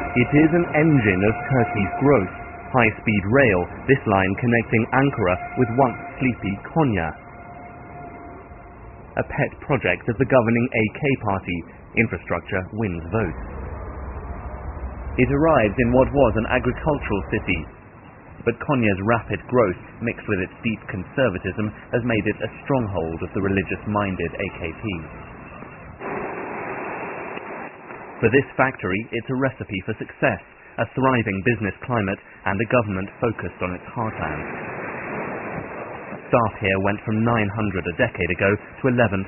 It is an engine of Turkey's growth. High-speed rail, this line connecting Ankara with once sleepy Konya. A pet project of the governing AK party, infrastructure wins votes. It arrives in what was an agricultural city, but Konya's rapid growth, mixed with its deep conservatism, has made it a stronghold of the religious-minded AKP. For this factory, it's a recipe for success, a thriving business climate, and a government focused on its heartland. Staff here went from 900 a decade ago to 11,000.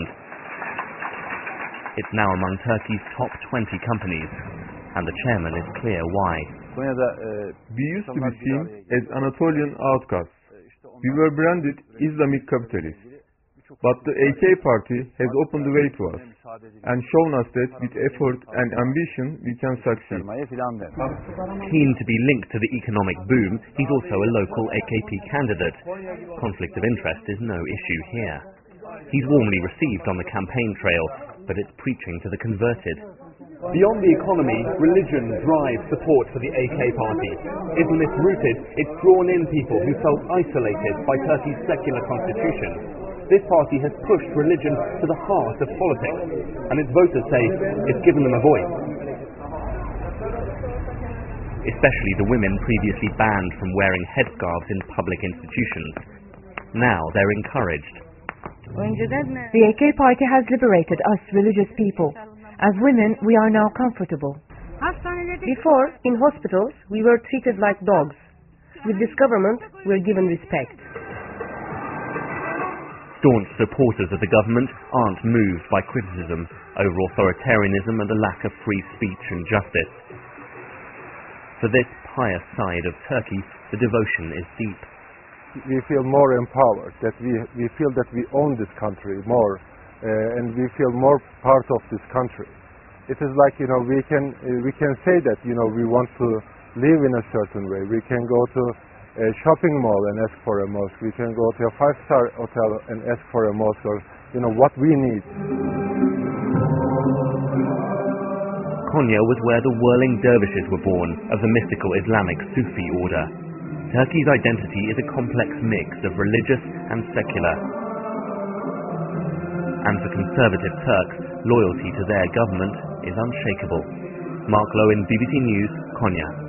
It's now among Turkey's top 20 companies, and the chairman is clear why. We used to be seen as Anatolian outcasts. We were branded Islamic capitalists. But the AK party has opened the way to us and shown us that with effort and ambition we can succeed. Keen to be linked to the economic boom, he's also a local AKP candidate. Conflict of interest is no issue here. He's warmly received on the campaign trail, but it's preaching to the converted. Beyond the economy, religion drives support for the AK party. Islamist rooted, it's drawn in people who felt isolated by Turkey's secular constitution. This party has pushed religion to the heart of politics, and its voters say it's given them a voice. Especially the women previously banned from wearing headscarves in public institutions. Now they're encouraged. The AK party has liberated us religious people. As women, we are now comfortable. Before, in hospitals, we were treated like dogs. With this government, we're given respect. Staunch supporters of the government aren't moved by criticism over authoritarianism and a lack of free speech and justice. For this pious side of Turkey, the devotion is deep. We feel more empowered, that we feel that we own this country more, and we feel more part of this country. It is like, we can say that, we want to live in a certain way. We can go to a shopping mall and ask for a mosque. We can go to a 5-star hotel and ask for a mosque, or what we need. Konya was where the whirling dervishes were born, of the mystical Islamic Sufi order. Turkey's identity is a complex mix of religious and secular. And for conservative Turks, loyalty to their government is unshakable. Mark Lowen, BBC News, Konya.